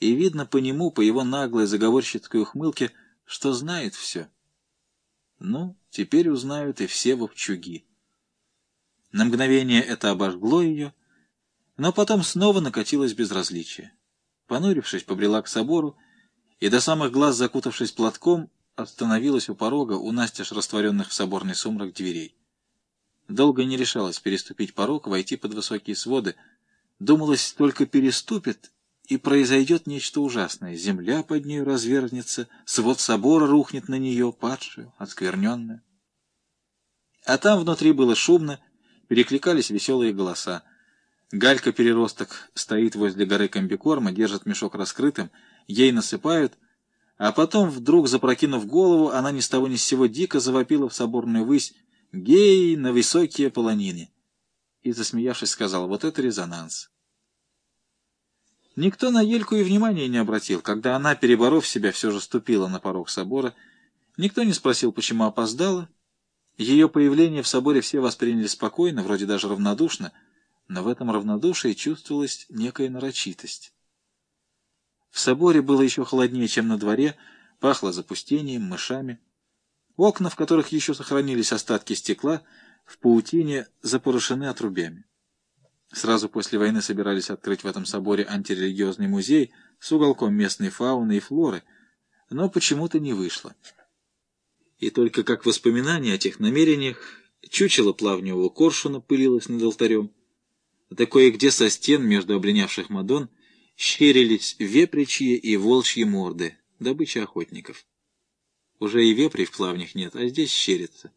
и видно по нему, по его наглой заговорщицкой ухмылке, что знает все. Ну, теперь узнают и все вовчуги. На мгновение это обожгло ее, но потом снова накатилось безразличие. Понурившись, побрела к собору и до самых глаз, закутавшись платком, остановилась у порога, у настежь растворенных в соборный сумрак дверей. Долго не решалась переступить порог, войти под высокие своды. Думалось, только переступит, и произойдет нечто ужасное. Земля под нею разверзнется, свод собора рухнет на нее, падшую, оскверненную. А там внутри было шумно, перекликались веселые голоса. Галька-переросток стоит возле горы комбикорма, держит мешок раскрытым, ей насыпают, а потом, вдруг запрокинув голову, она ни с того ни с сего дико завопила в соборную высь: «Гей на высокие полонины!» И, засмеявшись, сказал: «Вот это резонанс!» Никто на Ельку и внимания не обратил, когда она, переборов себя, все же ступила на порог собора. Никто не спросил, почему опоздала. Ее появление в соборе все восприняли спокойно, вроде даже равнодушно, но в этом равнодушии чувствовалась некая нарочитость. В соборе было еще холоднее, чем на дворе, пахло запустением, мышами. Окна, в которых еще сохранились остатки стекла, в паутине запорошены отрубями. Сразу после войны собирались открыть в этом соборе антирелигиозный музей с уголком местной фауны и флоры, но почему-то не вышло. И только как воспоминание о тех намерениях чучело плавневого коршуна пылилось над алтарем, да кое-где со стен между облинявших мадон щерились вепричьи и волчьи морды, добыча охотников. Уже и вепрей в плавнях нет, а здесь щерится.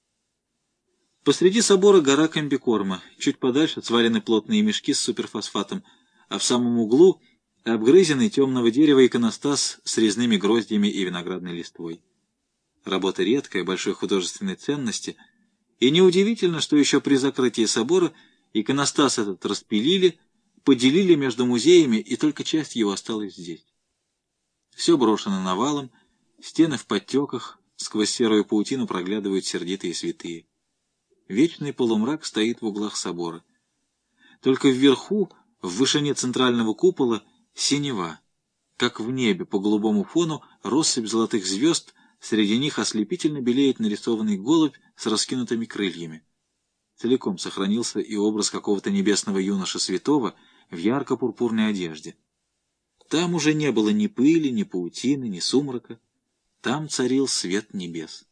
Посреди собора гора комбикорма, чуть подальше сварены плотные мешки с суперфосфатом, а в самом углу обгрызенный темного дерева иконостас с резными гроздьями и виноградной листвой. Работа редкая, большой художественной ценности, и неудивительно, что еще при закрытии собора иконостас этот распилили, поделили между музеями, и только часть его осталась здесь. Все брошено навалом, стены в подтеках, сквозь серую паутину проглядывают сердитые святые. Вечный полумрак стоит в углах собора. Только вверху, в вышине центрального купола, синева. Как в небе по голубому фону россыпь золотых звезд, среди них ослепительно белеет нарисованный голубь с раскинутыми крыльями. Целиком сохранился и образ какого-то небесного юноши святого в ярко-пурпурной одежде. Там уже не было ни пыли, ни паутины, ни сумрака. Там царил свет небес.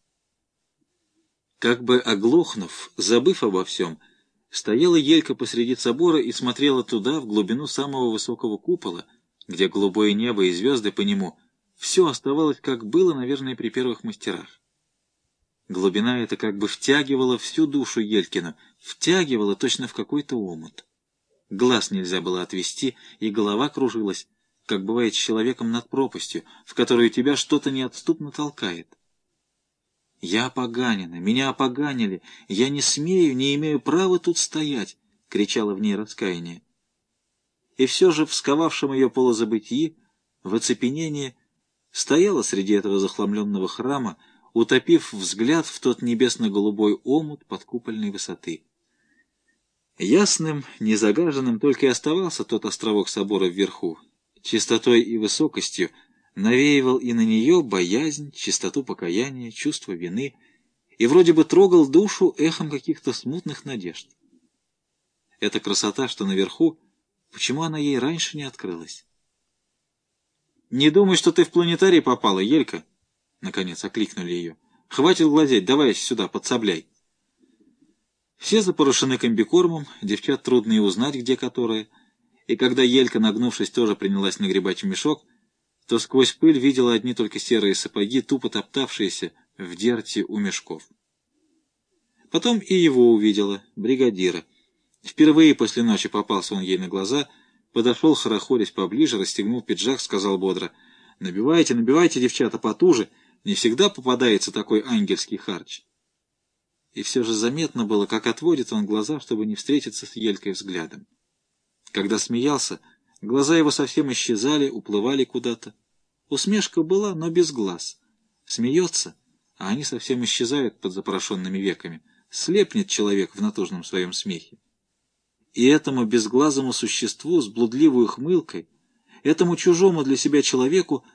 Как бы оглохнув, забыв обо всем, стояла Елька посреди собора и смотрела туда, в глубину самого высокого купола, где голубое небо и звезды по нему, все оставалось, как было, наверное, при первых мастерах. Глубина эта как бы втягивала всю душу Елькина, втягивала точно в какой-то омут. Глаз нельзя было отвести, и голова кружилась, как бывает с человеком над пропастью, в которую тебя что-то неотступно толкает. «Я опоганена, меня опоганили, я не смею, не имею права тут стоять!» — кричало в ней раскаяние. И все же в сковавшем ее полузабытии, в оцепенении, стояла среди этого захламленного храма, утопив взгляд в тот небесно-голубой омут подкупольной высоты. Ясным, незагаженным только и оставался тот островок собора вверху, чистотой и высокостью, навеивал и на нее боязнь, чистоту покаяния, чувство вины, и вроде бы трогал душу эхом каких-то смутных надежд. Эта красота, что наверху, почему она ей раньше не открылась? «Не думай, что ты в планетарий попала, Елька!» Наконец окликнули ее. «Хватит глазеть, давай сюда, подсобляй!» Все запорошены комбикормом, девчат трудно и узнать, где которые, и когда Елька, нагнувшись, тоже принялась нагребать в мешок, то сквозь пыль видела одни только серые сапоги, тупо топтавшиеся в дерти у мешков. Потом и его увидела, бригадира. Впервые после ночи попался он ей на глаза, подошел, хорохорясь поближе, расстегнул пиджак, сказал бодро: «Набивайте, набивайте, девчата, потуже, не всегда попадается такой ангельский харч». И все же заметно было, как отводит он глаза, чтобы не встретиться с Елькой взглядом. Когда смеялся, глаза его совсем исчезали, уплывали куда-то. Усмешка была, но без глаз. Смеется, а они совсем исчезают под запорошенными веками. Слепнет человек в натужном своем смехе. И этому безглазому существу с блудливой ухмылкой, этому чужому для себя человеку